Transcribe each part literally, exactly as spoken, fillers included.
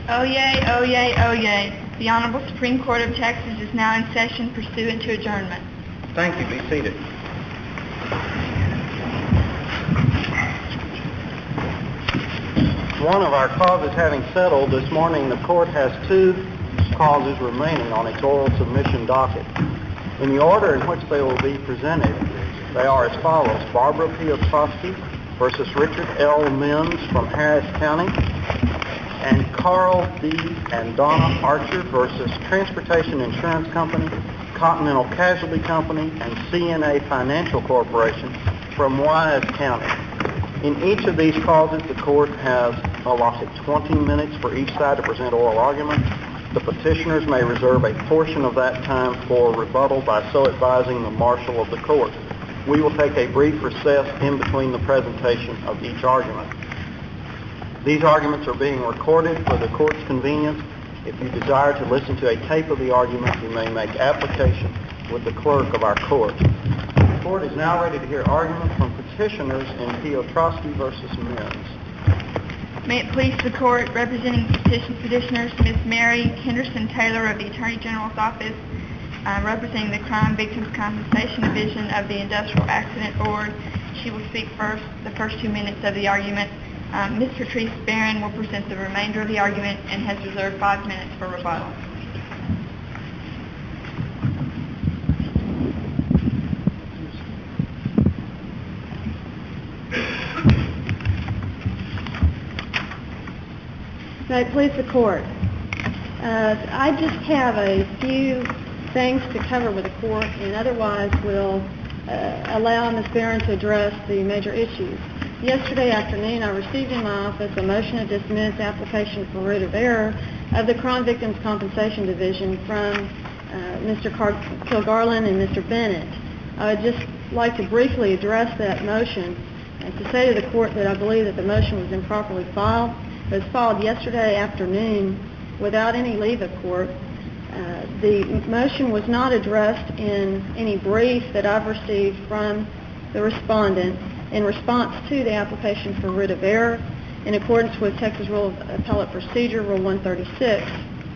Oh yay, oh yay, oh yay. The Honorable Supreme Court of Texas is now in session pursuant to adjournment. Thank you. Be seated. One of our causes having settled, this morning the court has two causes remaining on its oral submission docket. In the order in which they will be presented, they are as follows: Barbara Piotrowski versus Richard L. Mims from Harris County, and Carl D. and Donna Archer versus Transportation Insurance Company, Continental Casualty Company, and C N A Financial Corporation from Wise County. In each of these causes, the court has allotted twenty minutes for each side to present oral argument. The petitioners may reserve a portion of that time for rebuttal by so advising the marshal of the court. We will take a brief recess in between the presentation of each argument. These arguments are being recorded for the court's convenience. If you desire to listen to a tape of the argument, you may make application with the clerk of our court. The court is now ready to hear argument from petitioners in Piotrowski versus Mims. May it please the court, representing petition petitioners, Miz Mary Henderson Taylor of the Attorney General's Office, uh, representing the Crime Victims Compensation Division of the Industrial Accident Board. She will speak first, the first two minutes of the argument. Um, Miz Patrice Barron will present the remainder of the argument and has reserved five minutes for rebuttal. May it please the court. Uh, I just have a few things to cover with the court, and otherwise will uh, allow Miz Barron to address the major issues. Yesterday afternoon, I received in my office a motion to dismiss application for writ of error of the Crime Victims Compensation Division from uh, Mister Car- Kilgarlin and Mister Bennett. I would just like to briefly address that motion and to say to the court that I believe that the motion was improperly filed. It was filed yesterday afternoon without any leave of court. Uh, the motion was not addressed in any brief that I've received from the respondent in response to the application for writ of error in accordance with Texas Rule of Appellate Procedure, Rule one thirty-six.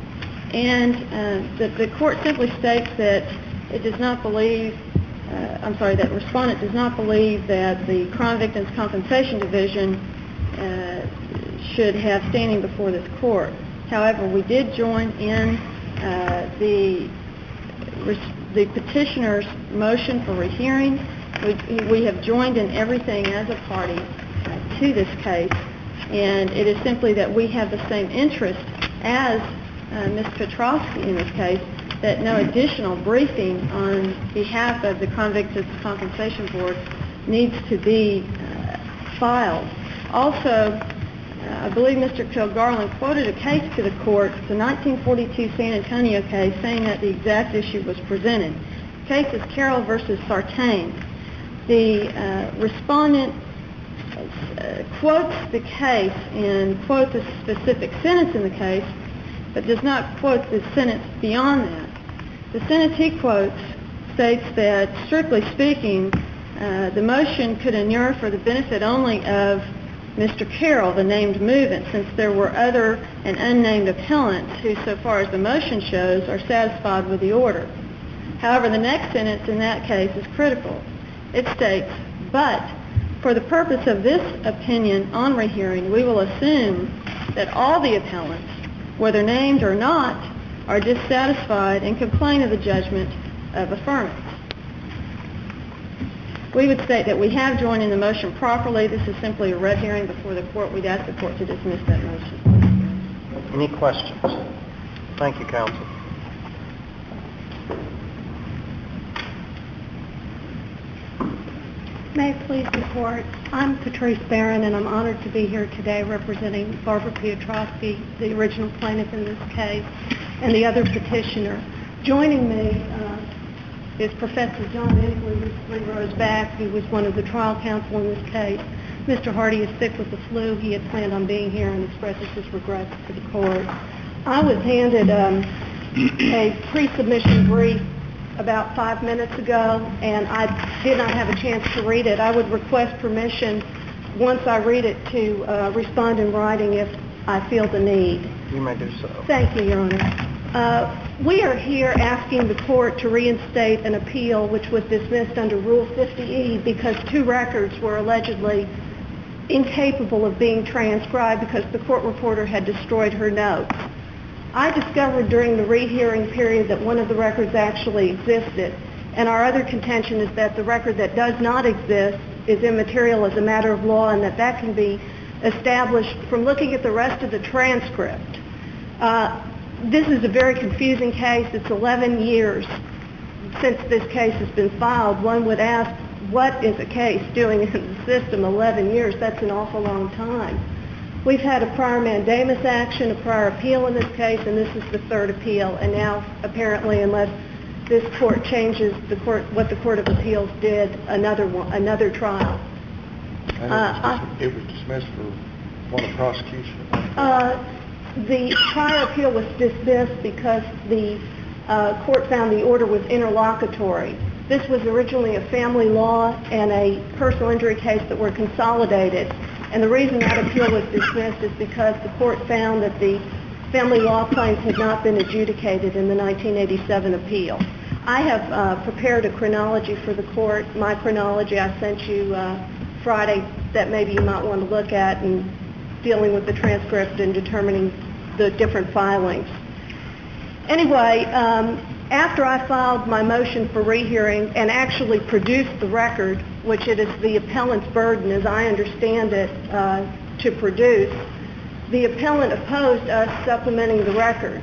And uh, the, the court simply states that it does not believe, uh, I'm sorry, that respondent does not believe that the Crime Victims Compensation Division uh, should have standing before this court. However, we did join in uh, the, the petitioner's motion for rehearing. We, we have joined in everything as a party uh, to this case, and it is simply that we have the same interest as uh, Miz Piotrowski in this case, that no additional briefing on behalf of the Crime Victims Compensation Board needs to be uh, filed. Also, uh, I believe Mister Kilgarlin quoted a case to the court, the nineteen forty-two San Antonio case, saying that the exact issue was presented. The case is Carroll versus Sartain. The uh, respondent uh, quotes the case and quotes a specific sentence in the case, but does not quote the sentence beyond that. The sentence he quotes states that, strictly speaking, uh, the motion could inure for the benefit only of Mister Carroll, the named movement, since there were other and unnamed appellants who, so far as the motion shows, are satisfied with the order. However, the next sentence in that case is critical. It states, but for the purpose of this opinion on rehearing, we will assume that all the appellants, whether named or not, are dissatisfied and complain of the judgment of affirmance. We would state that we have joined in the motion properly. This is simply a red herring before the court. We'd ask the court to dismiss that motion. Any questions? Thank you, counsel. May it please the court. I'm Patrice Barron, and I'm honored to be here today representing Barbara Piotrowski, the original plaintiff in this case, and the other petitioner. Joining me uh, is Professor John Inslee, who's three rows back. He was one of the trial counsel in this case. Mister Hardy is sick with the flu. He had planned on being here and expresses his regrets to the court. I was handed um, a pre-submission brief about five minutes ago, and I did not have a chance to read it. I would request permission, once I read it, to uh, respond in writing if I feel the need. You may do so. Thank you, Your Honor. Uh, we are here asking the court to reinstate an appeal which was dismissed under Rule fifty E because two records were allegedly incapable of being transcribed because the court reporter had destroyed her notes. I discovered during the rehearing period that one of the records actually existed, and our other contention is that the record that does not exist is immaterial as a matter of law, and that that can be established from looking at the rest of the transcript. Uh, this is a very confusing case. It's eleven years since this case has been filed. One would ask, what is a case doing in the system eleven years? That's an awful long time. We've had a prior mandamus action, a prior appeal in this case, and this is the third appeal. And now, apparently, unless this court changes the court, what the Court of Appeals did, another one, another trial. And Uh, it, was dis- it was dismissed for one of prosecution. Uh, the prior appeal was dismissed because the uh, court found the order was interlocutory. This was originally a family law and a personal injury case that were consolidated. And the reason that appeal was dismissed is because the court found that the family law claims had not been adjudicated in the nineteen eighty-seven appeal. I have uh, prepared a chronology for the court. My chronology I sent you uh, Friday that maybe you might want to look at in dealing with the transcript and determining the different filings. Anyway, um, after I filed my motion for rehearing and actually produced the record, which it is the appellant's burden, as I understand it, uh, to produce, the appellant opposed us supplementing the record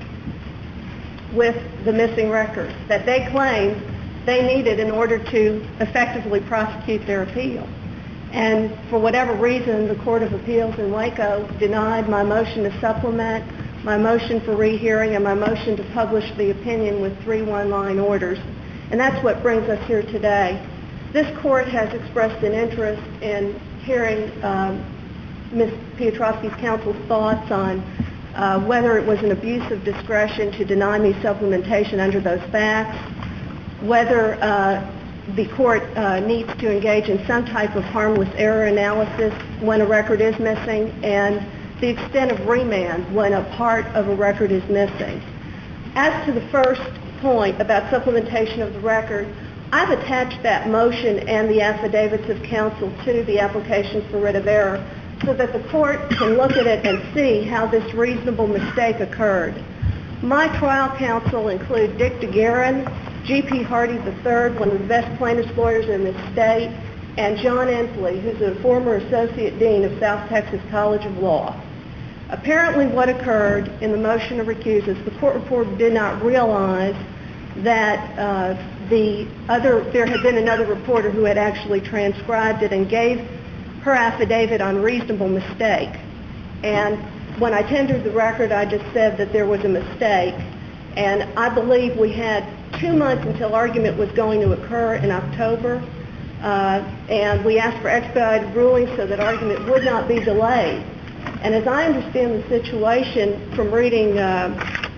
with the missing record that they claimed they needed in order to effectively prosecute their appeal. And for whatever reason, the Court of Appeals in Waco denied my motion to supplement, my motion for rehearing, and my motion to publish the opinion with three one-line orders. And that's what brings us here today. This court has expressed an interest in hearing um, Miz Piotrowski's counsel's thoughts on uh, whether it was an abuse of discretion to deny me supplementation under those facts, whether uh, the court uh, needs to engage in some type of harmless error analysis when a record is missing, and the extent of remand when a part of a record is missing. As to the first point about supplementation of the record, I've attached that motion and the affidavits of counsel to the application for writ of error so that the court can look at it and see how this reasonable mistake occurred. My trial counsel include Dick DeGuerin, G P Hardy the third, one of the best plaintiff's lawyers in this state, and John Ensley, who's a former associate dean of South Texas College of Law. Apparently what occurred in the motion to recuse is the court reporter did not realize that uh, the other, there had been another reporter who had actually transcribed it and gave her affidavit on reasonable mistake. And when I tendered the record, I just said that there was a mistake. And I believe we had two months until argument was going to occur in October. Uh, and we asked for expedited ruling so that argument would not be delayed. And as I understand the situation from reading uh,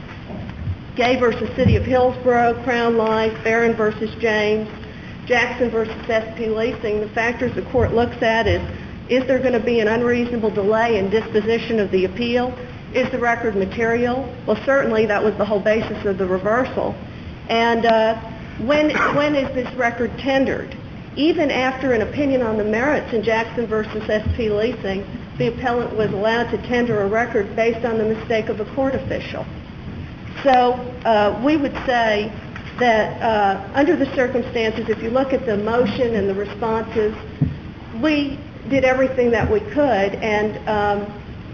Gay versus City of Hillsborough, Crown Life, Barron versus James, Jackson versus S P Leasing, the factors the court looks at is, is there going to be an unreasonable delay in disposition of the appeal? Is the record material? Well, certainly that was the whole basis of the reversal. And uh, when, when is this record tendered? Even after an opinion on the merits in Jackson versus S P Leasing, the appellant was allowed to tender a record based on the mistake of a court official. So uh, we would say that uh, under the circumstances, if you look at the motion and the responses, we did everything that we could, and um,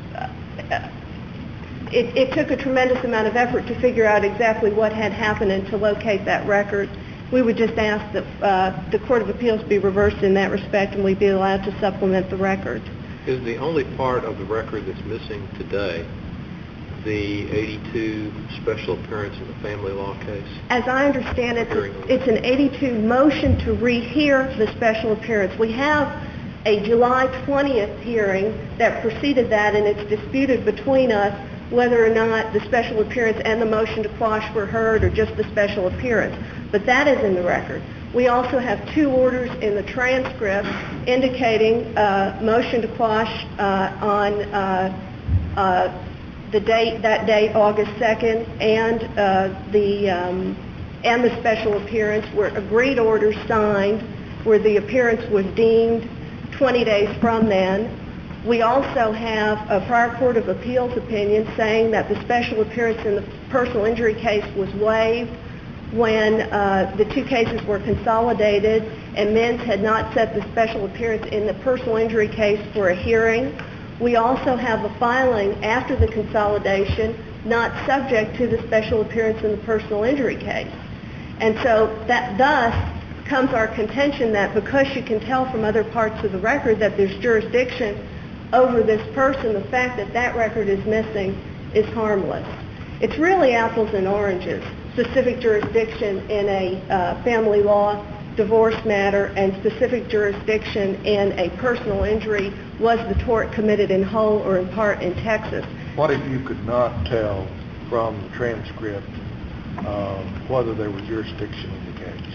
it, it took a tremendous amount of effort to figure out exactly what had happened and to locate that record. We would just ask that uh, the Court of Appeals be reversed in that respect and we be allowed to supplement the record. Is the only part of the record that's missing today the eighty-two special appearance in the family law case? As I understand it, it's an eighty-two motion to rehear the special appearance. We have a July twentieth hearing that preceded that, and it's disputed between us whether or not the special appearance and the motion to quash were heard or just the special appearance. But that is in the record. We also have two orders in the transcript indicating uh, motion to quash uh, on uh, uh, the date, that date, August second, and uh, the um, and the special appearance were agreed orders signed where the appearance was deemed twenty days from then. We also have a prior Court of Appeals opinion saying that the special appearance in the personal injury case was waived when uh, the two cases were consolidated and Mintz had not set the special appearance in the personal injury case for a hearing. We also have a filing after the consolidation not subject to the special appearance in the personal injury case. And so that thus comes our contention that because you can tell from other parts of the record that there's jurisdiction over this person, the fact that that record is missing is harmless. It's really apples and oranges. Specific jurisdiction in a uh, family law divorce matter and specific jurisdiction in a personal injury, was the tort committed in whole or in part in Texas. What if you could not tell from the transcript uh, whether there was jurisdiction in the case?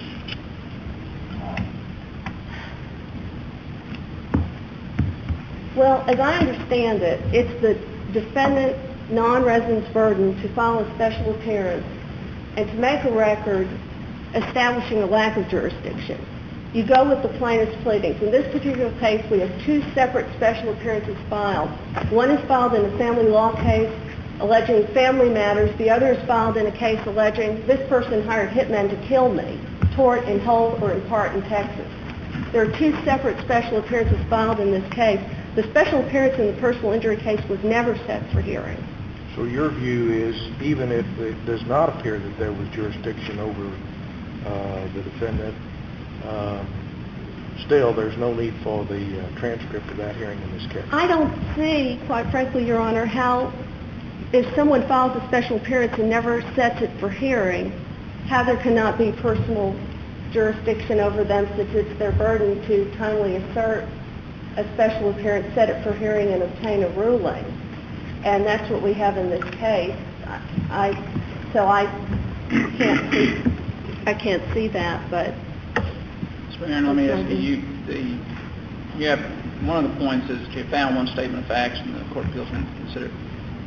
Well, as I understand it, it's the defendant's non-resident's burden to file a special appearance and to make a record establishing a lack of jurisdiction. You go with the plaintiff's pleadings. In this particular case, we have two separate special appearances filed. One is filed in a family law case alleging family matters. The other is filed in a case alleging this person hired hitmen to kill me, tort in whole or in part in Texas. There are two separate special appearances filed in this case. The special appearance in the personal injury case was never set for hearing. So your view is, even if it does not appear that there was jurisdiction over uh, the defendant, uh, still there's no need for the uh, transcript of that hearing in this case? I don't see, quite frankly, Your Honor, how if someone files a special appearance and never sets it for hearing, how there cannot be personal jurisdiction over them since it's their burden to timely assert a special appearance, set it for hearing, and obtain a ruling. And that's what we have in this case. I, so I can't see, I can't see that, but... Miz Barron, let me ask you, you, the, you have, one of the points is that you found one statement of facts and the Court of Appeals didn't consider it.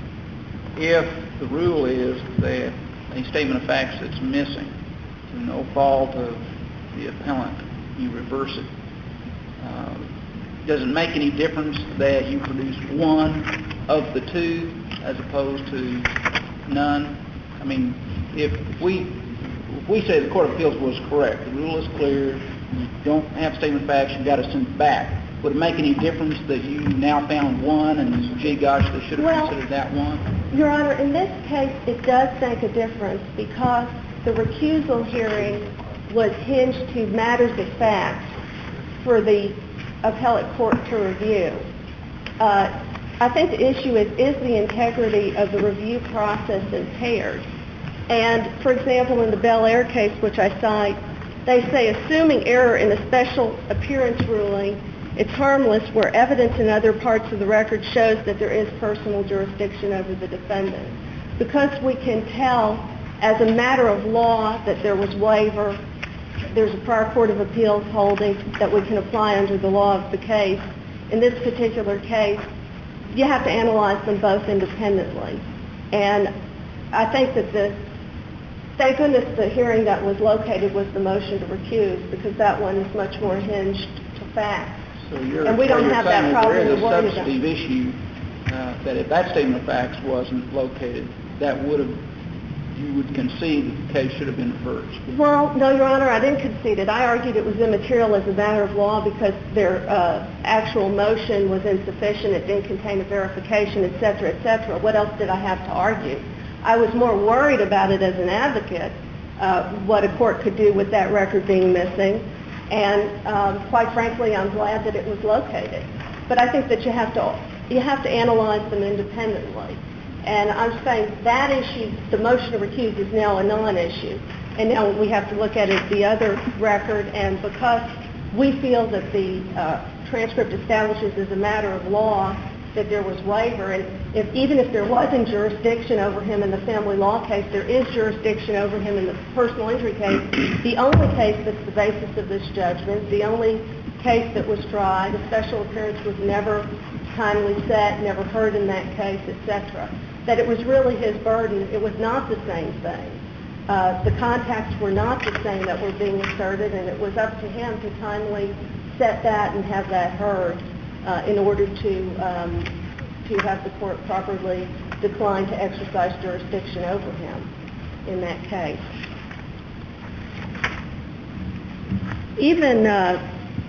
If the rule is that a statement of facts that's missing, through no fault of the appellant, you reverse it, uh, does it make any difference that you produce one of the two as opposed to none? I mean, if we if we say the Court of Appeals was correct, the rule is clear, you don't have statement of facts, you've got to send it back, would it make any difference that you now found one and, gee gosh, they should have well, considered that one? Your Honor, in this case, it does make a difference because the recusal hearing was hinged to matters of fact for the appellate court to review. Uh, I think the issue is, is the integrity of the review process impaired? And, for example, in the Bel Air case, which I cite, they say, assuming error in a special appearance ruling, it's harmless where evidence in other parts of the record shows that there is personal jurisdiction over the defendant. Because we can tell as a matter of law that there was waiver, there's a prior Court of Appeals holding that we can apply under the law of the case. In this particular case, you have to analyze them both independently. And I think that the, thank goodness the hearing that was located was the motion to recuse, because that one is much more hinged to facts. So you're, and we don't you're have that problem there is to a worry about. substantive issue uh, that if that statement of facts wasn't located, that would have, you would concede that the case should have been reversed. Well, no, Your Honor, I didn't concede it. I argued it was immaterial as a matter of law because their uh, actual motion was insufficient. It didn't contain a verification, et cetera, et cetera. What else did I have to argue? I was more worried about it as an advocate, uh, what a court could do with that record being missing. And um, quite frankly, I'm glad that it was located. But I think that you have to you have to analyze them independently. And I'm saying that issue, the motion to recuse, is now a non-issue. And now we have to look at it, the other record, and because we feel that the uh, transcript establishes as a matter of law that there was waiver, and if, even if there wasn't jurisdiction over him in the family law case, there is jurisdiction over him in the personal injury case. The only case that's the basis of this judgment, the only case that was tried, a special appearance was never timely set, never heard in that case, et cetera. that it was really his burden. It was not the same thing. Uh, the contacts were not the same that were being asserted, and it was up to him to timely set that and have that heard uh, in order to um, to have the court properly decline to exercise jurisdiction over him in that case. Even uh,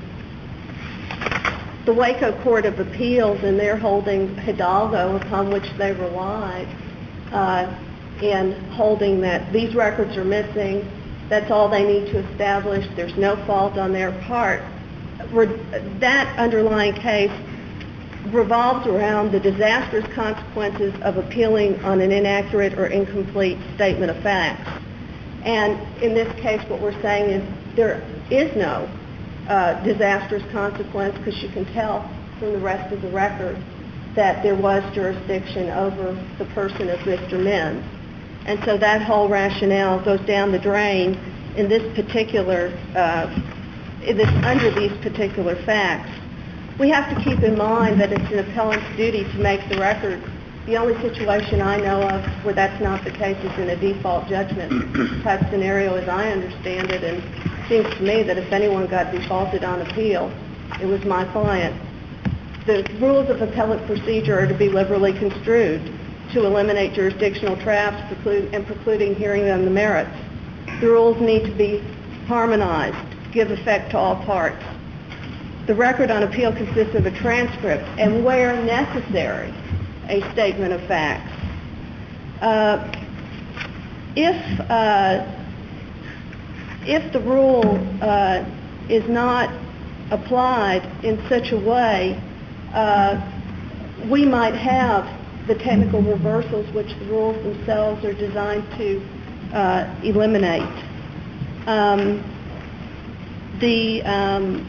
the Waco Court of Appeals in their holding Hidalgo, upon which they relied, uh, in holding that these records are missing, that's all they need to establish, there's no fault on their part. That underlying case revolves around the disastrous consequences of appealing on an inaccurate or incomplete statement of facts. And in this case, what we're saying is there is no uh, disastrous consequence, because you can tell from the rest of the record that there was jurisdiction over the person of Mister Mims. And so that whole rationale goes down the drain in this particular, uh, in this, under these particular facts. We have to keep in mind that it's an appellant's duty to make the record. The only situation I know of where that's not the case is in a default judgment type scenario, as I understand it, and it seems to me that if anyone got defaulted on appeal, it was my client. The rules of appellate procedure are to be liberally construed to eliminate jurisdictional traps preclude, and precluding hearing on the merits. The rules need to be harmonized, give effect to all parts. The record on appeal consists of a transcript and, where necessary, a statement of facts. Uh, if, uh, if the rule uh, is not applied in such a way, uh, we might have the technical reversals which the rules themselves are designed to uh, eliminate. Um, the, um,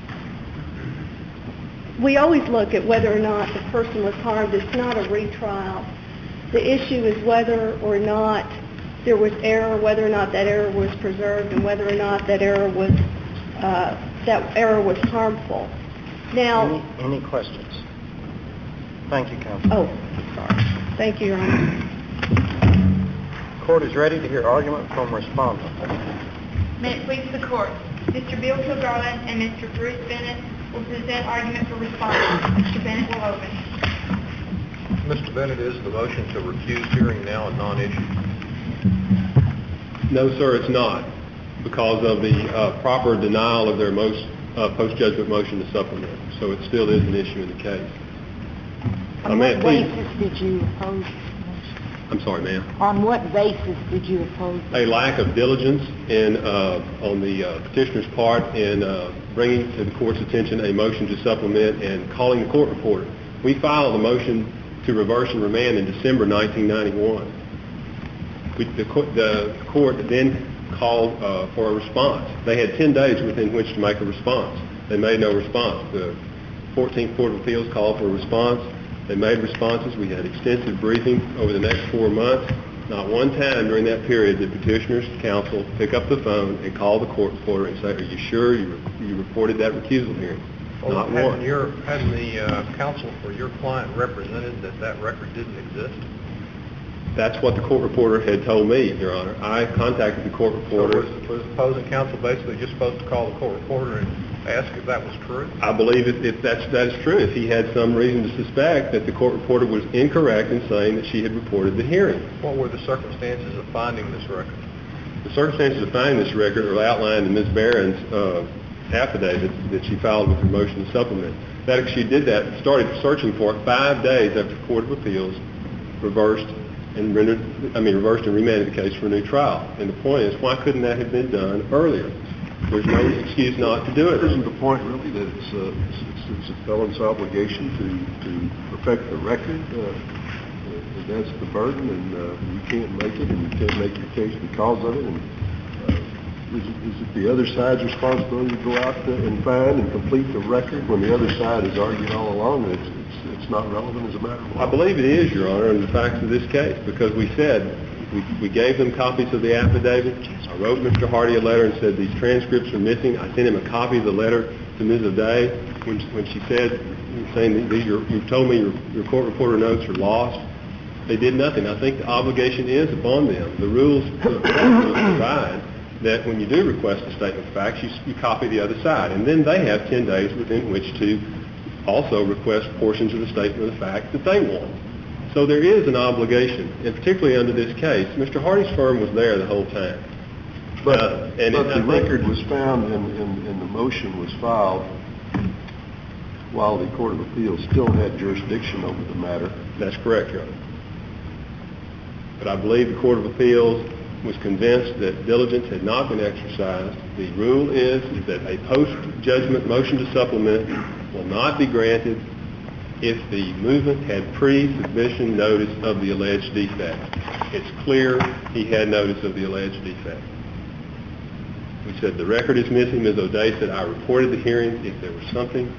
we always look at whether or not the person was harmed. It's not a retrial. The issue is whether or not there was error, whether or not that error was preserved, and whether or not that error was uh, that error was harmful. Now, any, any questions? Thank you, counsel. Oh, sorry. Thank you, Your Honor. Court is ready to hear argument from respondent. May it please the court. Mister Bill Kilgarland and Mister Bruce Bennett will present argument for respondent. Mister Bennett will open. Mister Bennett, is the motion to recuse hearing now a non-issue? No, sir, it's not, because of the uh, proper denial of their most uh, post-judgment motion to supplement. So it still is an issue in the case. On uh, what basis did you oppose the motion? I'm sorry, ma'am. On what basis did you oppose A lack of diligence in, uh, on the uh, petitioner's part in uh, bringing to the court's attention a motion to supplement and calling the court reporter. We filed a motion to reverse and remand in December nineteen ninety-one. We, the, the court then called uh, for a response. They had ten days within which to make a response. They made no response. The fourteenth Court of Appeals called for a response. They made responses. We had extensive briefing over the next four months. Not one time during that period did petitioner's counsel pick up the phone and call the court reporter and say, "Are you sure you, re- you reported that recusal hearing?" Well, Not hadn't one. Your, hadn't the uh, counsel for your client represented that that record didn't exist? That's what the court reporter had told me, Your Honor. I contacted the court reporter. So was, was opposing counsel basically just supposed to call the court reporter and ask if that was true? I believe if, if that's, that is true, if he had some reason to suspect that the court reporter was incorrect in saying that she had reported the hearing. What were the circumstances of finding this record? The circumstances of finding this record are outlined in Miz Barron's uh, affidavit that she filed with her motion to supplement. That she did that, started searching for it five days after the Court of Appeals reversed and rendered, I mean, reversed and remanded the case for a new trial. And the point is, why couldn't that have been done earlier? There's no excuse not to do it. Isn't the point really that it's, uh, it's, it's a felon's obligation to, to perfect the record? Uh, uh, that's the burden, and uh, you can't make it, and you can't make your case because of it. And uh, is, it, is it the other side's responsibility to go out to, and find and complete the record when the other side has argued all along that it's, it's, it's not relevant as a matter of law? I believe it is, Your Honor, in the facts of this case, because we said we, we gave them copies of the affidavit. I wrote Mister Hardy a letter and said these transcripts are missing. I sent him a copy of the letter to Miz O'Day when, when she said, saying that these are, you told me your, your court reporter notes are lost. They did nothing. I think the obligation is upon them. The rules provide that when you do request a statement of facts, you, you copy the other side, and then they have ten days within which to also request portions of the statement of facts that they want. So there is an obligation, and particularly under this case, Mister Hardy's firm was there the whole time. But, uh, and but it, the think, record was found and, and, and the motion was filed while the Court of Appeals still had jurisdiction over the matter. That's correct, Your Honor. But I believe the Court of Appeals was convinced that diligence had not been exercised. The rule is, is that a post-judgment motion to supplement will not be granted if the movement had pre-submission notice of the alleged defect. It's clear he had notice of the alleged defect. We said the record is missing. Miz O'Day said, I reported the hearing. If there was something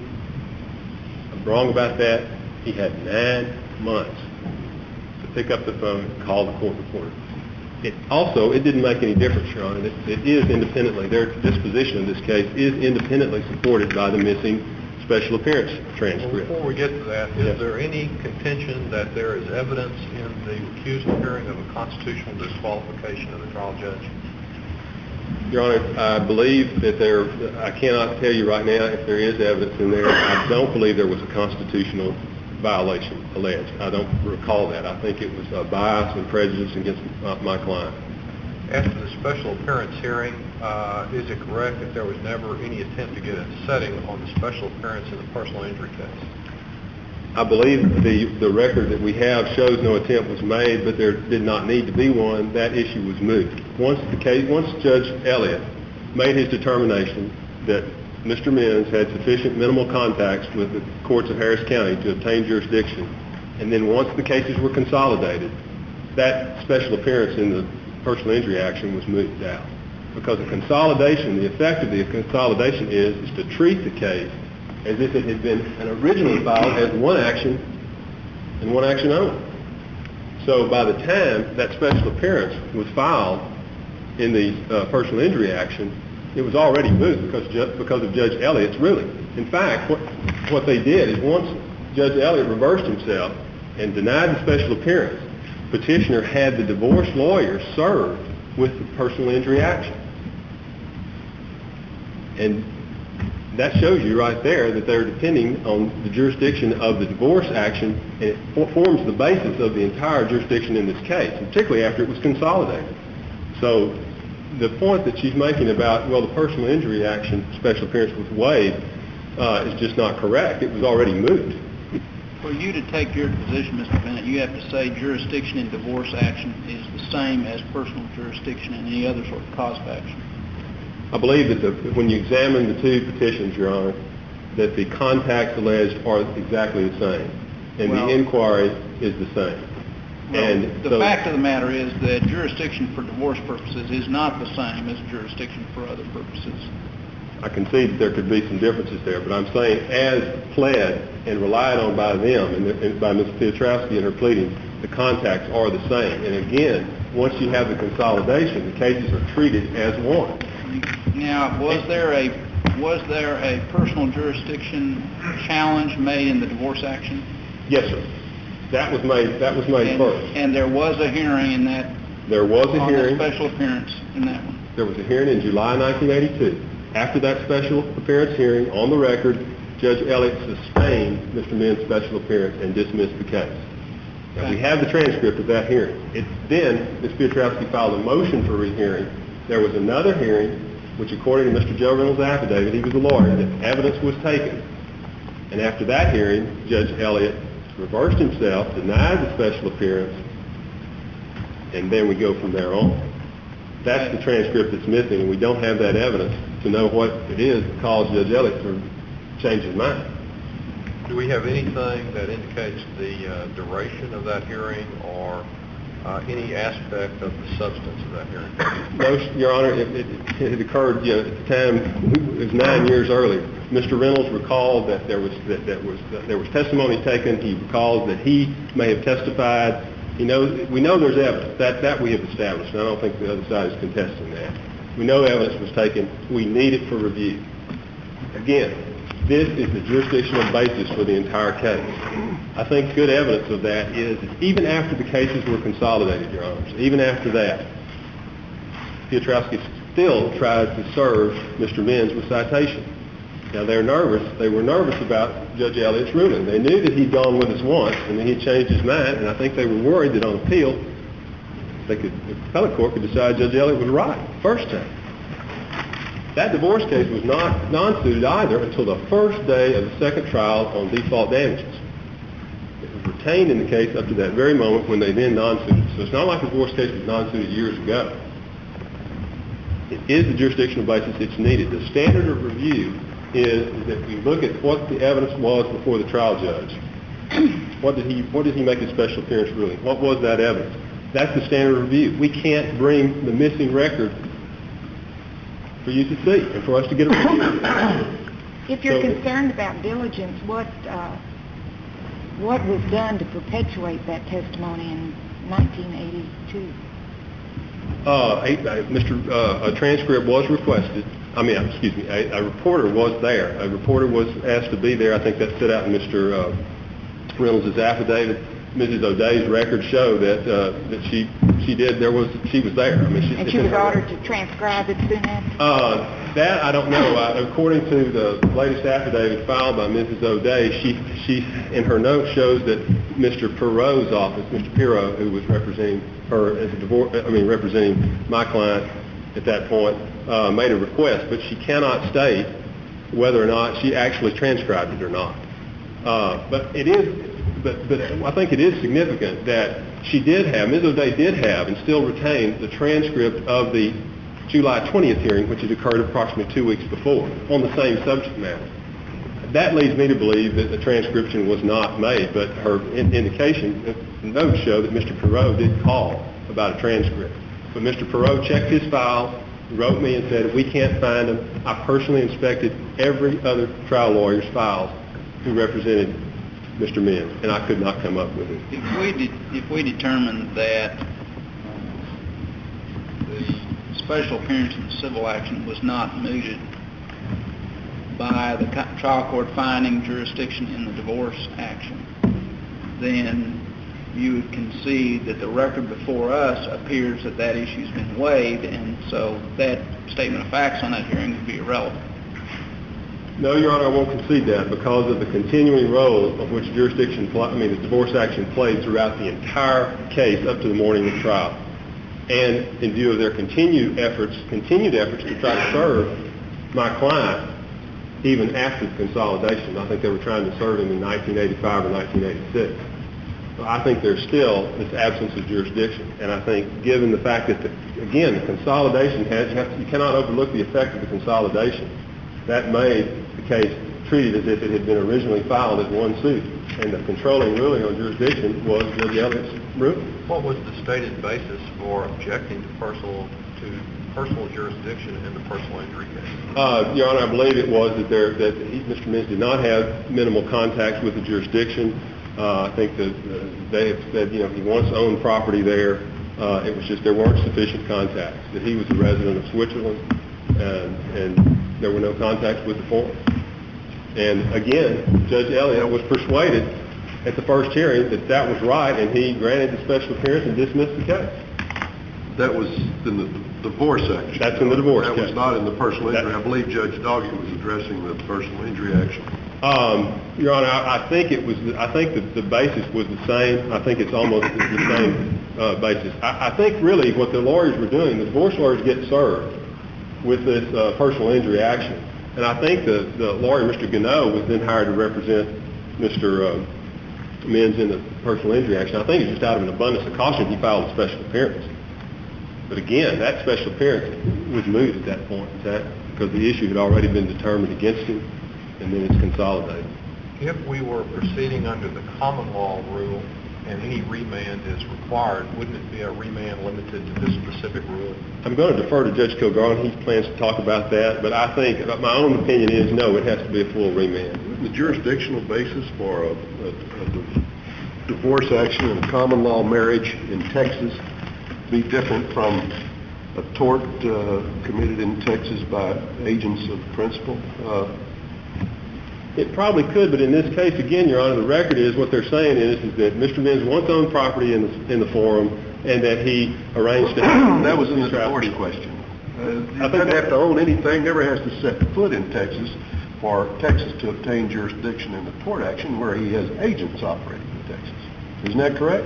wrong about that, he had nine months to pick up the phone and call the court reporter. It also, it didn't make any difference, Your Honor. It, it is independently, their disposition in this case is independently supported by the missing special appearance transcript. Well, before we get to that, is yes. there any contention that there is evidence in the recusal hearing of a constitutional disqualification of the trial judge? Your Honor, I believe that there, I cannot tell you right now if there is evidence in there. I don't believe there was a constitutional violation alleged. I don't recall that. I think it was a bias and prejudice against my, my client. After the special appearance hearing, uh, is it correct that there was never any attempt to get a setting on the special appearance in the personal injury case? I believe the, the record that we have shows no attempt was made, but there did not need to be one. That issue was moved. Once the case, once Judge Elliott made his determination that Mister Menz had sufficient minimal contacts with the courts of Harris County to obtain jurisdiction, and then once the cases were consolidated, that special appearance in the personal injury action was moved out. Because the consolidation, the effect of the consolidation is, is to treat the case as if it had been an originally filed as one action and one action only. So by the time that special appearance was filed in the uh, personal injury action, it was already moved because, ju- because of Judge Elliott's ruling. In fact, what, what they did is once Judge Elliott reversed himself and denied the special appearance, petitioner had the divorce lawyer served with the personal injury action. And that shows you right there that they're depending on the jurisdiction of the divorce action, and it for- forms the basis of the entire jurisdiction in this case, particularly after it was consolidated. So the point that she's making about, well, the personal injury action special appearance was waived uh, is just not correct. It was already moved. For you to take your position, Mister Bennett, you have to say jurisdiction in divorce action is the same as personal jurisdiction in any other sort of cause of action. I believe that the, when you examine the two petitions, Your Honor, that the contacts alleged are exactly the same, and well, the inquiry is the same. Well, and the so, fact of the matter is that jurisdiction for divorce purposes is not the same as jurisdiction for other purposes. I concede that there could be some differences there, but I'm saying as pled and relied on by them and, the, and by Miz Piotrowski and her pleadings, the contacts are the same. And again, once you have the consolidation, the cases are treated as one. Now, was there a was there a personal jurisdiction challenge made in the divorce action? Yes, sir. That was made. That was made and, first. And there was a hearing in that. There was a on hearing. The special appearance in that one. There was a hearing in July nineteen eighty-two. After that special appearance hearing, on the record, Judge Elliott sustained Mister Menz's special appearance and dismissed the case. Now, okay. We have the transcript of that hearing. It, then, Miz Piotrowski filed a motion for rehearing. There was another hearing, which according to Mister Joe Reynolds' affidavit, he was a lawyer, that evidence was taken. And after that hearing, Judge Elliott reversed himself, denied the special appearance, and then we go from there on. That's the transcript that's missing, and we don't have that evidence to know what it is that caused Judge Elliott to change his mind. Do we have anything that indicates the uh, duration of that hearing or uh, any aspect of the substance of that hearing? No, Your Honor, it, it, it occurred you know, at the time, it was nine years earlier. Mister Reynolds recalled that there was that, that was that there was testimony taken. He recalled that he may have testified. You know, we know there's evidence. That that we have established, and I don't think the other side is contesting that. We know evidence was taken. We need it for review. Again, this is the jurisdictional basis for the entire case. I think good evidence of that is that even after the cases were consolidated, Your Honors, even after that, Piotrowski still tried to serve Mister Menz with citation. Now, they're nervous. They were nervous about Judge Elliott's ruling. They knew that he'd gone with us once, and then he changed his mind, and I think they were worried that on appeal, they could, the appellate court could decide Judge Elliott was right the first time. That divorce case was not non-suited either until the first day of the second trial on default damages. It was retained in the case up to that very moment when they then non-suited. So it's not like the divorce case was non-suited years ago. It is the jurisdictional basis it's needed. The standard of review is that we look at what the evidence was before the trial judge. What did he what did he make a special appearance ruling? What was that evidence? That's the standard of review. We can't bring the missing record for you to see and for us to get a review. If you're So, concerned about diligence, what uh, what was done to perpetuate that testimony in nineteen eighty-two? Uh, a, a, Mister Uh, a transcript was requested. I mean, excuse me, a, a reporter was there. A reporter was asked to be there. I think that's set out in Mister Uh, Reynolds' affidavit. Missus O'Day's records show that uh, that she she did. There was she was there. I mean, she, And she was ordered to transcribe it soon after? Uh, that I don't know. Uh, according to the latest affidavit filed by Missus O'Day, she she in her note shows that Mister Perot's office, Mister Perot, who was representing her as a divorce, I mean representing my client at that point, uh, made a request, but she cannot state whether or not she actually transcribed it or not. Uh, but it is. But, but I think it is significant that she did have, Miz O'Day did have and still retained the transcript of the July twentieth hearing, which had occurred approximately two weeks before, on the same subject matter. That leads me to believe that the transcription was not made, but her in- indication, the notes show that Mister Perot did call about a transcript. But Mister Perot checked his file, wrote me and said, if we can't find them, I personally inspected every other trial lawyer's files who represented Mister Menz, and I could not come up with it. If we de- if we determined that uh, the special appearance in the civil action was not mooted by the co- trial court finding jurisdiction in the divorce action, then you would concede that the record before us appears that that issue's been waived, and so that statement of facts on that hearing would be irrelevant. No, Your Honor, I won't concede that because of the continuing role of which jurisdiction, I mean, the divorce action played throughout the entire case up to the morning of trial. And in view of their continued efforts, continued efforts to try to serve my client even after the consolidation. I think they were trying to serve him in nineteen eighty-five or nineteen eighty-six. So I think there's still this absence of jurisdiction. And I think given the fact that, the, again, the consolidation has, you, have to, you cannot overlook the effect of the consolidation. That made the case treated as if it had been originally filed as one suit, and the controlling ruling on jurisdiction was Judge Elliott's ruling. What was the stated basis for objecting to personal to personal jurisdiction in the personal injury case? Uh, Your Honor, I believe it was that there that he, Mister Menz did not have minimal contacts with the jurisdiction. Uh, I think that uh, they have said, you know, he once owned property there. Uh, it was just there weren't sufficient contacts. That he was a resident of Switzerland, and, and there were no contacts with the foreign. And again, Judge Elliott was persuaded at the first hearing that that was right, and he granted the special appearance and dismissed the case. That was in the divorce action. That's in the divorce That case. was not in the personal injury. That- I believe Judge Doggett was addressing the personal injury action. Um, Your Honor, I, I think it was. I think that the basis was the same. I think it's almost the, the same uh, basis. I, I think really what the lawyers were doing, the divorce lawyers get served with this uh, personal injury action, and I think the, the lawyer, Mister Gannot, was then hired to represent Mister Uh, Menz in the personal injury action. I think it's just out of an abundance of caution he filed a special appearance. But again, that special appearance was moved at that point in time because the issue had already been determined against him, and then it's consolidated. If we were proceeding under the common law rule and any remand is required, wouldn't it be a remand limited to this specific rule? I'm going to defer to Judge Kilgarn. He plans to talk about that, but I think my own opinion is no, it has to be a full remand. Wouldn't the jurisdictional basis for a, a, a divorce action in a common law marriage in Texas be different from a tort uh, committed in Texas by agents of principle? Uh, It probably could, but in this case, again, Your Honor, the record is what they're saying is, is that Mister Menz once owned property in the, in the forum, and that he arranged to have... That was in the divorce question. Uh, he doesn't have to own anything, never has to set foot in Texas for Texas to obtain jurisdiction in the tort action where he has agents operating in Texas. Isn't that correct?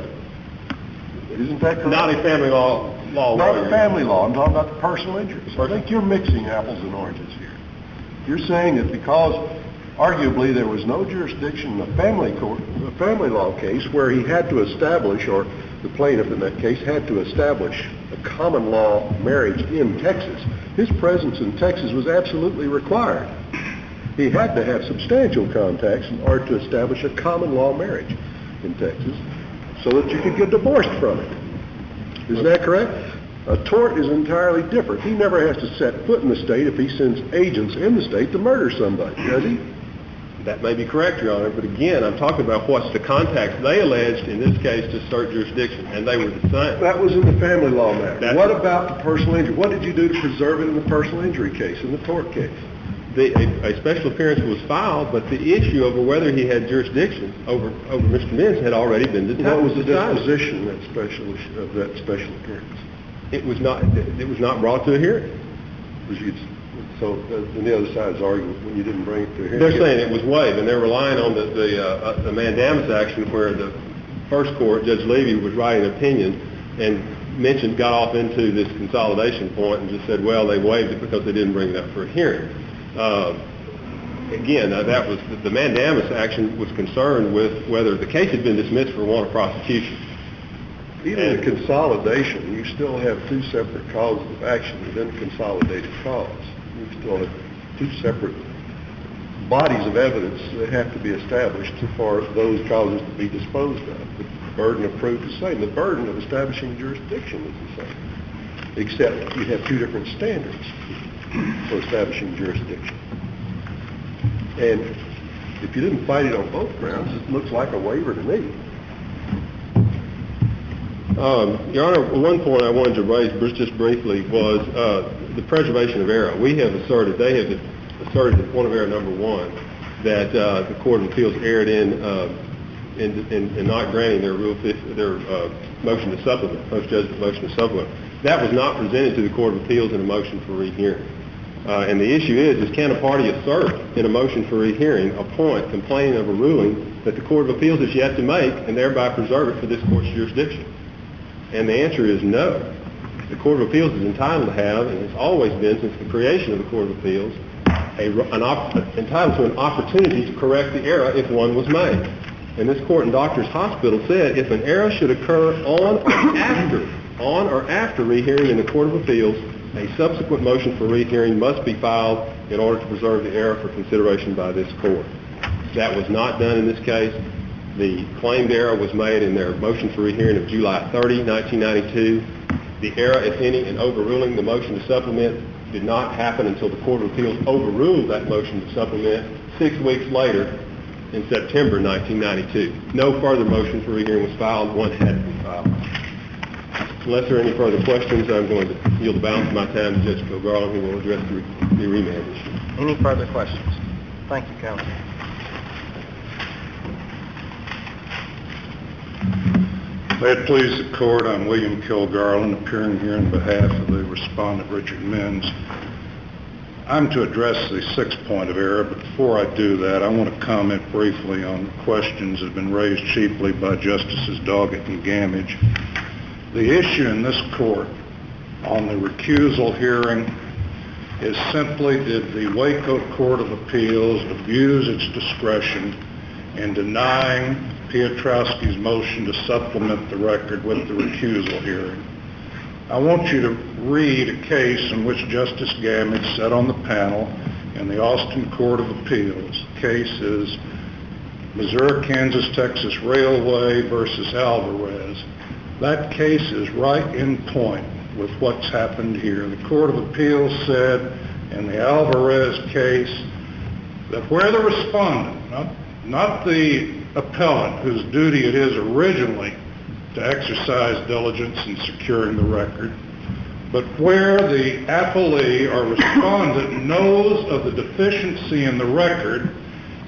Isn't that correct? Not a family law law. Not a family law. I'm talking about the personal injuries. I think you're mixing apples and oranges here. You're saying that because arguably there was no jurisdiction in the family court, a family law case where he had to establish, or the plaintiff in that case had to establish a common law marriage in Texas. His presence in Texas was absolutely required. He had to have substantial contacts in order to establish a common law marriage in Texas so that you could get divorced from it. Is that correct? A tort is entirely different. He never has to set foot in the state if he sends agents in the state to murder somebody, does he? That may be correct, Your Honor, but again, I'm talking about what's the contacts they alleged in this case to assert jurisdiction, and they were the same. That was in the family law matter. That's what about the personal injury? What did you do to preserve it in the personal injury case, in the tort case? The, a, a special appearance was filed, but the issue over whether he had jurisdiction over over Mister Menz had already been decided. What was the disposition of that special of that special appearance? It was not. It was not brought to a hearing. Was you, so uh, on the other side's argument, when you didn't bring it to a hearing, they're saying it was waived, and they're relying on the the, uh, the mandamus action where the first court, Judge Levy, was writing an opinion and mentioned got off into this consolidation point and just said, well, they waived it because they didn't bring it up for a hearing. Uh, again, uh, that was the, the mandamus action was concerned with whether the case had been dismissed for want of prosecution. Even in consolidation, you still have two separate causes of action within a consolidated cause. You still have two separate bodies of evidence that have to be established for those causes to be disposed of. The burden of proof is the same. The burden of establishing jurisdiction is the same, except you have two different standards for establishing jurisdiction. And if you didn't fight it on both grounds, it looks like a waiver to me. Um, Your Honor, one point I wanted to raise just briefly was uh, the preservation of error. We have asserted, they have asserted in point of error number one, that uh, the Court of Appeals erred in, uh, in, in, in not granting their rule fifty, their uh, motion to supplement, post-judgment motion to supplement. That was not presented to the Court of Appeals in a motion for rehearing. Uh, and the issue is, is can a party assert in a motion for rehearing a point complaining of a ruling that the Court of Appeals has yet to make and thereby preserve it for this Court's jurisdiction? And the answer is no. The Court of Appeals is entitled to have, and has always been since the creation of the Court of Appeals, a, an op, entitled to an opportunity to correct the error if one was made. And this Court in Doctors Hospital said if an error should occur on or after, on or after rehearing in the Court of Appeals, a subsequent motion for rehearing must be filed in order to preserve the error for consideration by this Court. That was not done in this case. The claimed error was made in their motion for rehearing of July thirtieth, nineteen ninety-two. The error, if any, in overruling the motion to supplement did not happen until the Court of Appeals overruled that motion to supplement six weeks later in September nineteen ninety-two. No further motion for rehearing was filed. One had to be filed. Unless there are any further questions, I'm going to yield the balance of my time to Judge Kilgarlin, who will address the, re- the remand issue. Any further questions? Thank you, Counsel. May it please the Court, I'm William Kilgarlin, appearing here on behalf of the respondent, Richard Menz. I'm to address the sixth point of error, but before I do that, I want to comment briefly on questions that have been raised chiefly by Justices Doggett and Gamage. The issue in this Court on the recusal hearing is simply, did the Waco Court of Appeals abuse its discretion in denying Piotrowski's motion to supplement the record with the recusal hearing? I want you to read a case in which Justice Gamage sat on the panel in the Austin Court of Appeals. The case is Missouri, Kansas, Texas Railway versus Alvarez. That case is right in point with what's happened here. The Court of Appeals said in the Alvarez case that where the respondent, not, not the appellant, whose duty it is originally to exercise diligence in securing the record, but where the appellee or respondent knows of the deficiency in the record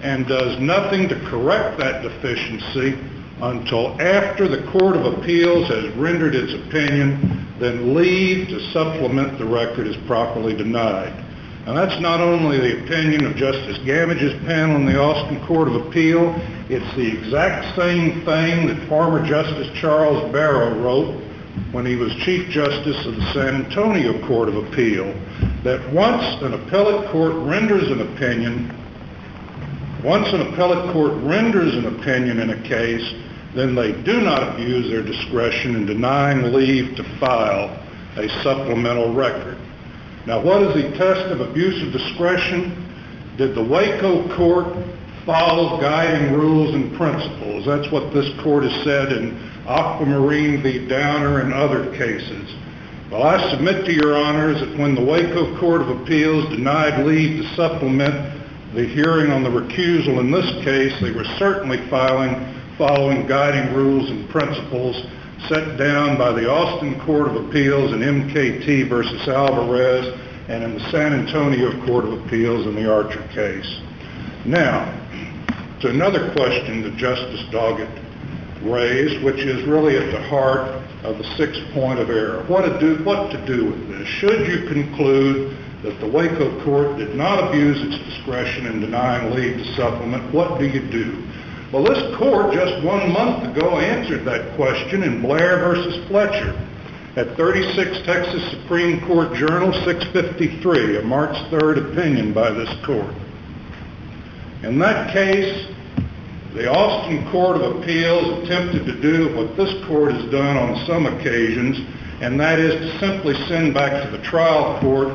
and does nothing to correct that deficiency until after the Court of Appeals has rendered its opinion, then leave to supplement the record is properly denied. And that's not only the opinion of Justice Gamage's panel in the Austin Court of Appeal, it's the exact same thing that former Justice Charles Barrow wrote when he was Chief Justice of the San Antonio Court of Appeal, that once an appellate court renders an opinion, once an appellate court renders an opinion in a case, then they do not abuse their discretion in denying leave to file a supplemental record. Now, what is the test of abuse of discretion? Did the Waco court follow guiding rules and principles? That's what this court has said in Aquamarine v. Downer and other cases. Well, I submit to your honors that when the Waco Court of Appeals denied leave to supplement the hearing on the recusal in this case, they were certainly filing, following guiding rules and principles set down by the Austin Court of Appeals in M K T versus Alvarez and in the San Antonio Court of Appeals in the Archer case. Now, to another question that Justice Doggett raised, which is really at the heart of the sixth point of error. What to do, what to do with this? Should you conclude that the Waco court did not abuse its discretion in denying leave to supplement, what do you do? Well, this court just one month ago answered that question in Blair versus Fletcher at thirty-six Texas Supreme Court Journal six fifty-three, a March third opinion by this court. In that case, the Austin Court of Appeals attempted to do what this court has done on some occasions, and that is to simply send back to the trial court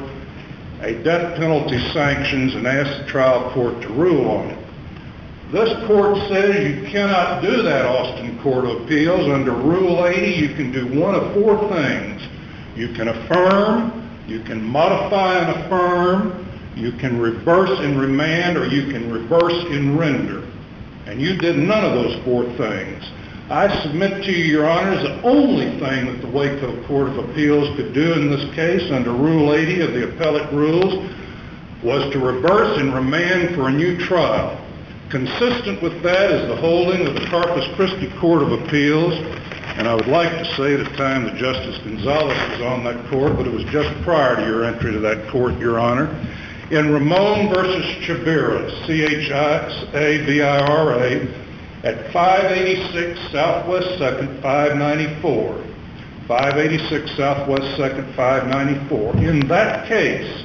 a death penalty sanctions and ask the trial court to rule on it. This court says you cannot do that, Austin Court of Appeals. Under Rule eighty, you can do one of four things. You can affirm, you can modify and affirm, you can reverse and remand, or you can reverse and render. And you did none of those four things. I submit to you, your honors, the only thing that the Waco Court of Appeals could do in this case under Rule eighty of the appellate rules was to reverse and remand for a new trial. Consistent with that is the holding of the Corpus Christi Court of Appeals, and I would like to say at the time that Justice Gonzalez was on that court, but it was just prior to your entry to that court, your honor, in Ramon versus Chabira, C H I A B I R A, at five eighty-six Southwest second, five ninety-four. five eighty-six Southwest second, five ninety-four. In that case,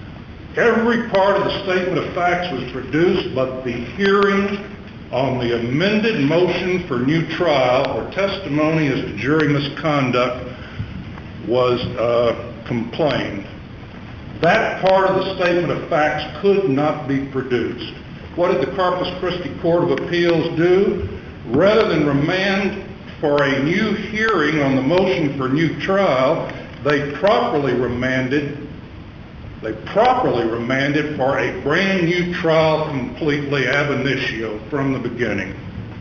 every part of the statement of facts was produced, but the hearing on the amended motion for new trial or testimony as to jury misconduct was uh, complained. That part of the statement of facts could not be produced. What did the Corpus Christi Court of Appeals do? Rather than remand for a new hearing on the motion for new trial, they properly remanded They properly remanded for a brand new trial completely ab initio from the beginning.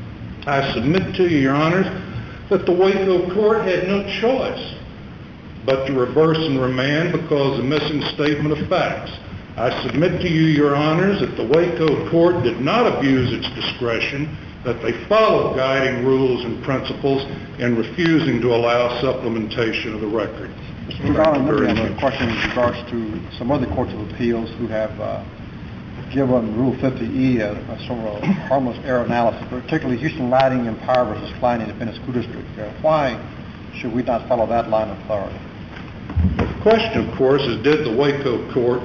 I submit to you, your honors, that the Waco court had no choice but to reverse and remand because of the missing statement of facts. I submit to you, your honors, that the Waco court did not abuse its discretion, that they followed guiding rules and principles in refusing to allow supplementation of the record. Mister Garland, let me ask you a question in regards to some other courts of appeals who have uh, given Rule fifty E a, a sort of harmless error analysis, particularly Houston Lighting and Power versus Klein Independent School District. Uh, why should we not follow that line of authority? The question, of course, is did the Waco court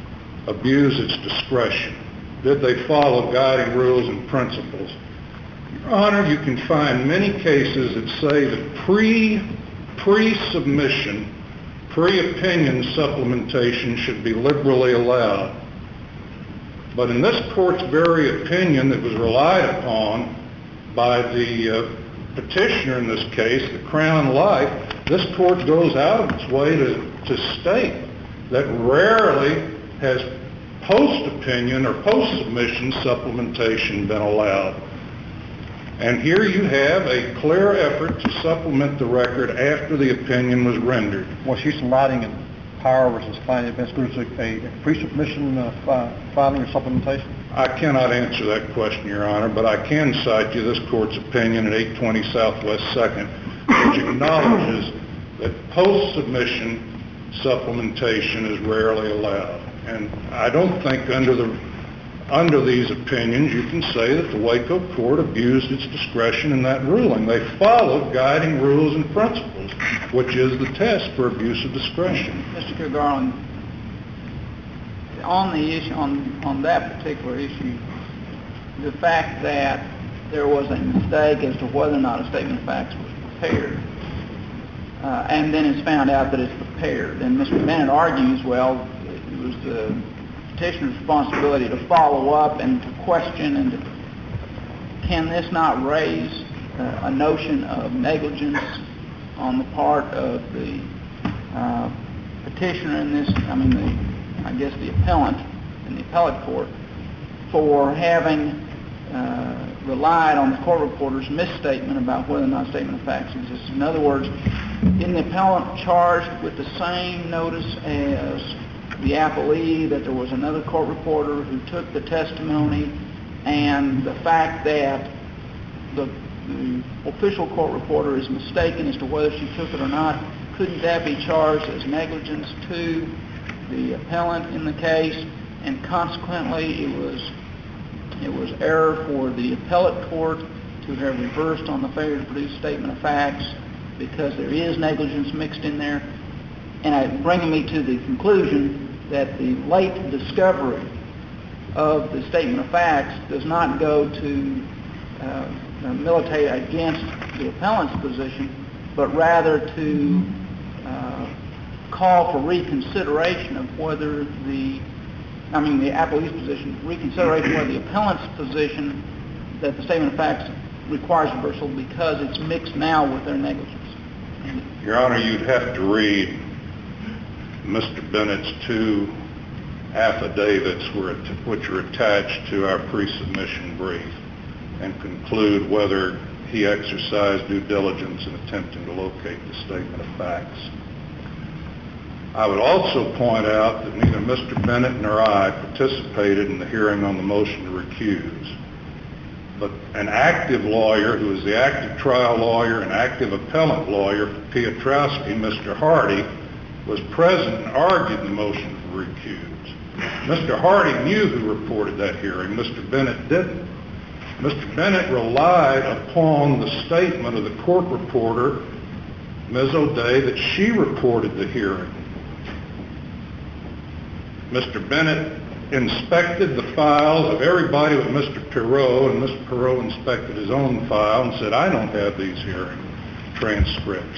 abuse its discretion? Did they follow guiding rules and principles? Your Honor, you can find many cases that say that pre, pre-submission, pre-opinion supplementation should be liberally allowed. But in this court's very opinion that was relied upon by the uh, petitioner in this case, the Crown Life, this court goes out of its way to, to state that rarely has post-opinion or post-submission supplementation been allowed. And here you have a clear effort to supplement the record after the opinion was rendered. Was Houston Lighting and Power versus Klein Administrators a, a pre-submission uh, fi- filing or supplementation? I cannot answer that question, Your Honor, but I can cite you this court's opinion at eight twenty Southwest second, which acknowledges that post-submission supplementation is rarely allowed. And I don't think under the under these opinions you can say that the Waco court abused its discretion in that ruling. They followed guiding rules and principles, which is the test for abuse of discretion. Mister Kilgarlin, on the issue, on, on that particular issue, the fact that there was a mistake as to whether or not a statement of facts was prepared, uh, and then it's found out that it's prepared, and Mister Bennett argues, well, it was the petitioner's responsibility to follow up and to question, and to, can this not raise uh, a notion of negligence on the part of the uh, petitioner in this, I mean, the I guess the appellant in the appellate court, for having uh, relied on the court reporter's misstatement about whether or not a statement of facts exists. In other words, isn't the appellant charged with the same notice as the appellee that there was another court reporter who took the testimony, and the fact that the, the official court reporter is mistaken as to whether she took it or not, couldn't that be charged as negligence to the appellant in the case, and consequently it was it was error for the appellate court to have reversed on the failure to produce a statement of facts because there is negligence mixed in there, and I, bringing me to the conclusion that the late discovery of the statement of facts does not go to uh, militate against the appellant's position, but rather to uh, call for reconsideration of whether the, I mean the appellee's position, reconsideration of the appellant's position that the statement of facts requires reversal because it's mixed now with their negligence. Your Honor, you'd have to read Mister Bennett's two affidavits which are attached to our pre-submission brief and conclude whether he exercised due diligence in attempting to locate the statement of facts. I would also point out that neither Mister Bennett nor I participated in the hearing on the motion to recuse. But an active lawyer, who is the active trial lawyer and active appellant lawyer for Piotrowski, Mister Hardy, was present and argued the motion to recuse. Mister Hardy knew who reported that hearing. Mister Bennett didn't. Mister Bennett relied upon the statement of the court reporter, Miz O'Day, that she reported the hearing. Mister Bennett inspected the files of everybody but Mister Perot, and Mister Perot inspected his own file and said, I don't have these hearing transcripts.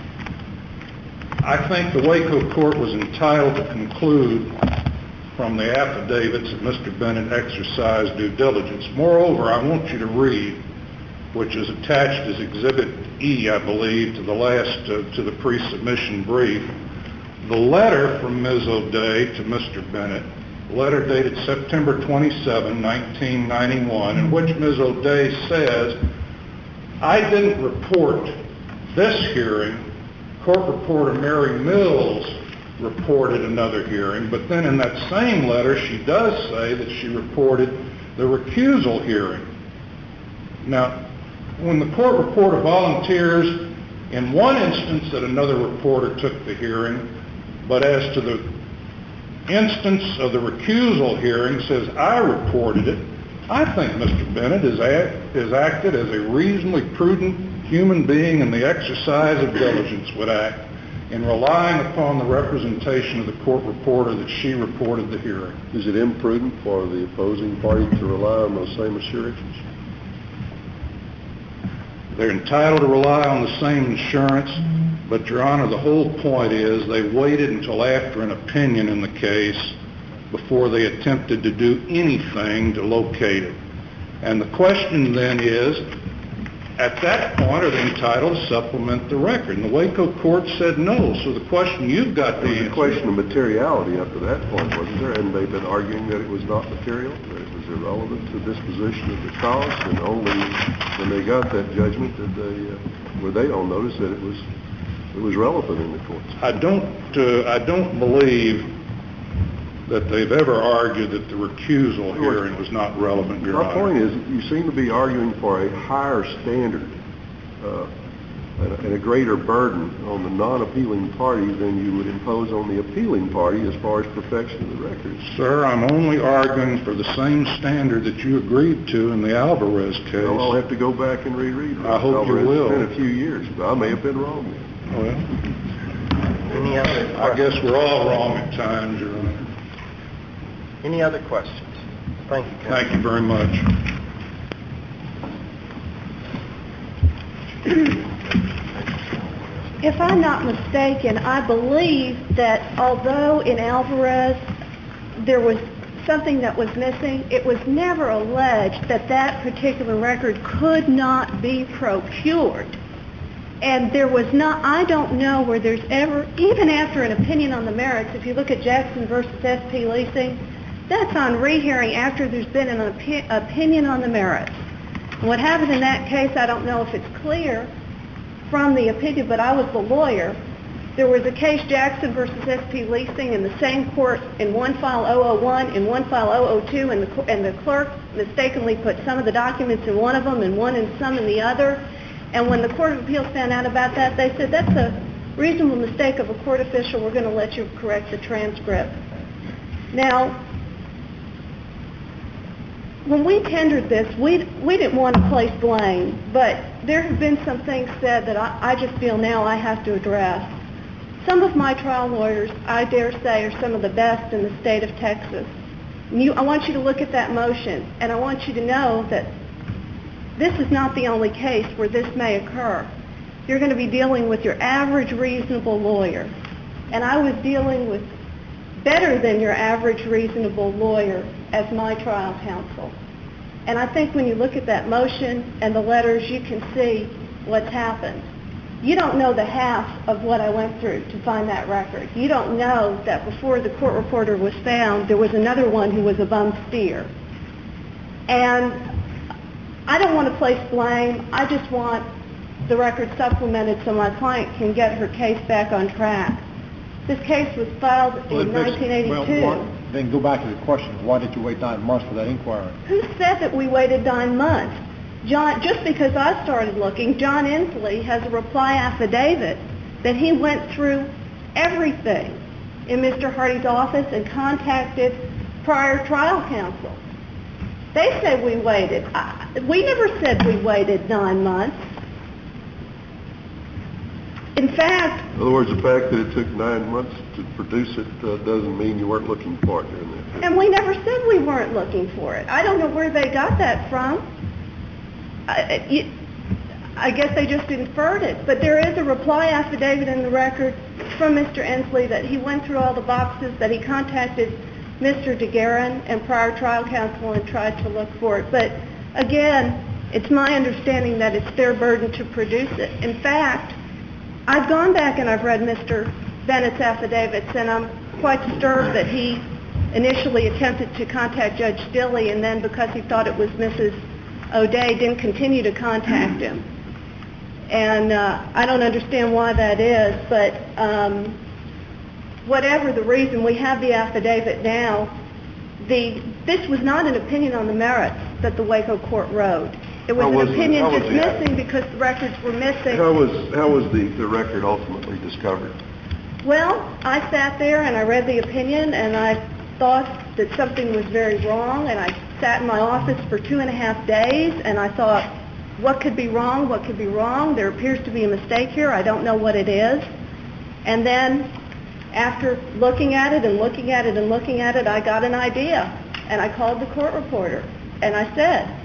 I think the Waco court was entitled to conclude from the affidavits that Mister Bennett exercised due diligence. Moreover, I want you to read, which is attached as Exhibit E, I believe, to the last, uh, to the pre-submission brief, the letter from Miz O'Day to Mister Bennett, letter dated September twenty-seventh, nineteen ninety-one, in which Miz O'Day says, I didn't report this hearing. Court reporter Mary Mills reported another hearing, but then in that same letter she does say that she reported the recusal hearing. Now, when the court reporter volunteers in one instance that another reporter took the hearing, but as to the instance of the recusal hearing says, I reported it, I think Mister Bennett has, act, has acted as a reasonably prudent human being in the exercise of diligence would act in relying upon the representation of the court reporter that she reported the hearing. Is it imprudent for the opposing party to rely on those same assurances? They're entitled to rely on the same assurance, but, Your Honor, the whole point is they waited until after an opinion in the case before they attempted to do anything to locate it. And the question then is, at that point, are they entitled to supplement the record? And the Waco court said no. So the question you've got to answer... It was a question of materiality up to that point, wasn't there? And they've been arguing that it was not material, that it was irrelevant to disposition of the cause, and only when they got that judgment did they, uh, were they on notice that it was it was relevant in the courts. I don't, uh, I don't believe that they've ever argued that the recusal hearing was not relevant, Your My Honor. point is, you seem to be arguing for a higher standard uh, and, a, and a greater burden on the non-appealing party than you would impose on the appealing party as far as perfection of the records. Sir, I'm only arguing for the same standard that you agreed to in the Alvarez case. Well, I'll have to go back and reread it. I hope Alvarez. you will. It's been a few years, but I may have been wrong then. Well, any other I guess we're all wrong at times, Your Honor. Any other questions? Thank you, Counsel. Thank you very much. If I'm not mistaken, I believe that although in Alvarez there was something that was missing, it was never alleged that that particular record could not be procured. And there was not, I don't know where there's ever, even after an opinion on the merits, if you look at Jackson versus S P Leasing, that's on rehearing after there's been an opi- opinion on the merits. And what happened in that case, I don't know if it's clear from the opinion, but I was the lawyer. There was a case, Jackson versus S P Leasing, in the same court, in one file oh oh one, in one file oh oh two, and the, and the clerk mistakenly put some of the documents in one of them and one and some in the other. And when the Court of Appeals found out about that, they said, that's a reasonable mistake of a court official. We're going to let you correct the transcript. Now, when we tendered this, we, we didn't want to place blame, but there have been some things said that I, I just feel now I have to address. Some of my trial lawyers, I dare say, are some of the best in the state of Texas. And you, I want you to look at that motion, and I want you to know that this is not the only case where this may occur. You're going to be dealing with your average reasonable lawyer. And I was dealing with better than your average reasonable lawyer as my trial counsel. And I think when you look at that motion and the letters, you can see what's happened. You don't know the half of what I went through to find that record. You don't know that before the court reporter was found, there was another one who was a bum steer. And I don't want to place blame. I just want the record supplemented so my client can get her case back on track. This case was filed well, in nineteen eighty-two. Well, what, then go back to the question, why did you wait nine months for that inquiry? Who said that we waited nine months? John, just because I started looking, John Inslee has a reply affidavit that he went through everything in Mister Hardy's office and contacted prior trial counsel. They said we waited. I, we never said we waited nine months. In fact... In other words, the fact that it took nine months to produce it uh, doesn't mean you weren't looking for it during that period. And we never said we weren't looking for it. I don't know where they got that from. I, it, I guess they just inferred it. But there is a reply affidavit in the record from Mister Inslee that he went through all the boxes, that he contacted Mister DeGuerin and prior trial counsel and tried to look for it. But again, it's my understanding that it's their burden to produce it. In fact, I've gone back and I've read Mister Bennett's affidavits, and I'm quite disturbed that he initially attempted to contact Judge Stilley, and then because he thought it was Missus O'Day, didn't continue to contact him. And uh, I don't understand why that is, but um, whatever the reason, we have the affidavit now. The, this was not an opinion on the merits that the Waco court wrote. It was, was an opinion the, dismissing because the records were missing. How was, how was the, the record ultimately discovered? Well, I sat there and I read the opinion and I thought that something was very wrong, and I sat in my office for two and a half days and I thought, what could be wrong? What could be wrong? There appears to be a mistake here. I don't know what it is. And then after looking at it and looking at it and looking at it, I got an idea. And I called the court reporter and I said,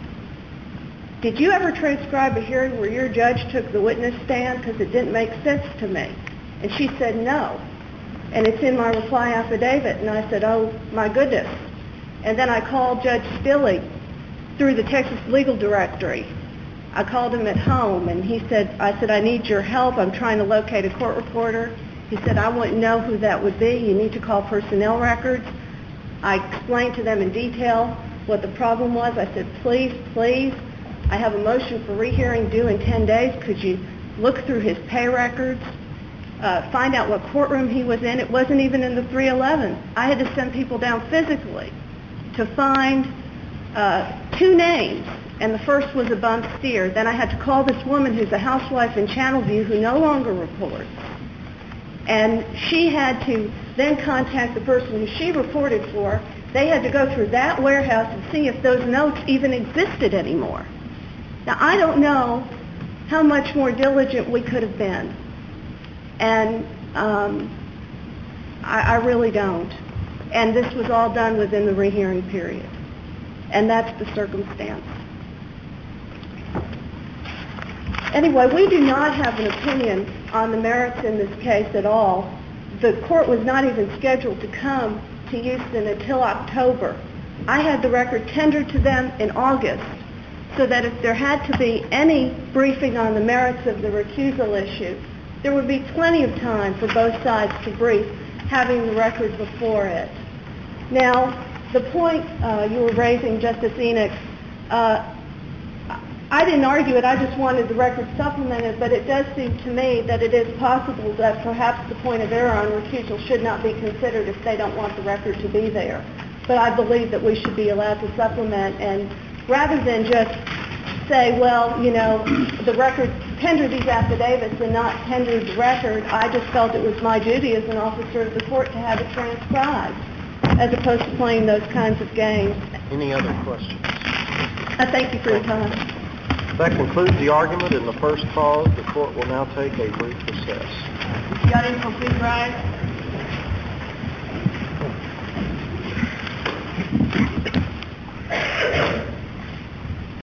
did you ever transcribe a hearing where your judge took the witness stand? Because it didn't make sense to me. And she said no. And it's in my reply affidavit. And I said, oh, my goodness. And then I called Judge Stilley through the Texas Legal Directory. I called him at home, and he said, I said, I need your help. I'm trying to locate a court reporter. He said, I wouldn't know who that would be. You need to call personnel records. I explained to them in detail what the problem was. I said, please, please, I have a motion for rehearing due in ten days. Could you look through his pay records? uh, find out what courtroom he was in. It wasn't even in the three eleven. I had to send people down physically to find uh, two names, and the first was a bump steer. Then I had to call this woman who's a housewife in Channelview who no longer reports. And she had to then contact the person who she reported for. They had to go through that warehouse and see if those notes even existed anymore. Now, I don't know how much more diligent we could have been. And um, I, I really don't. And this was all done within the rehearing period. And that's the circumstance. Anyway, we do not have an opinion on the merits in this case at all. The court was not even scheduled to come to Houston until October. I had the record tendered to them in August so that if there had to be any briefing on the merits of the recusal issue, there would be plenty of time for both sides to brief, having the record before it. Now, the point uh, you were raising, Justice Enoch, uh, I didn't argue it, I just wanted the record supplemented, but it does seem to me that it is possible that perhaps the point of error on recusal should not be considered if they don't want the record to be there. But I believe that we should be allowed to supplement, and rather than just say, well, you know, the record, tender these affidavits and not tender the record, I just felt it was my duty as an officer of the court to have it transcribed, as opposed to playing those kinds of games. Any other questions? I thank you for your time. That concludes the argument in the first cause. The court will now take a brief recess. The audience will please rise.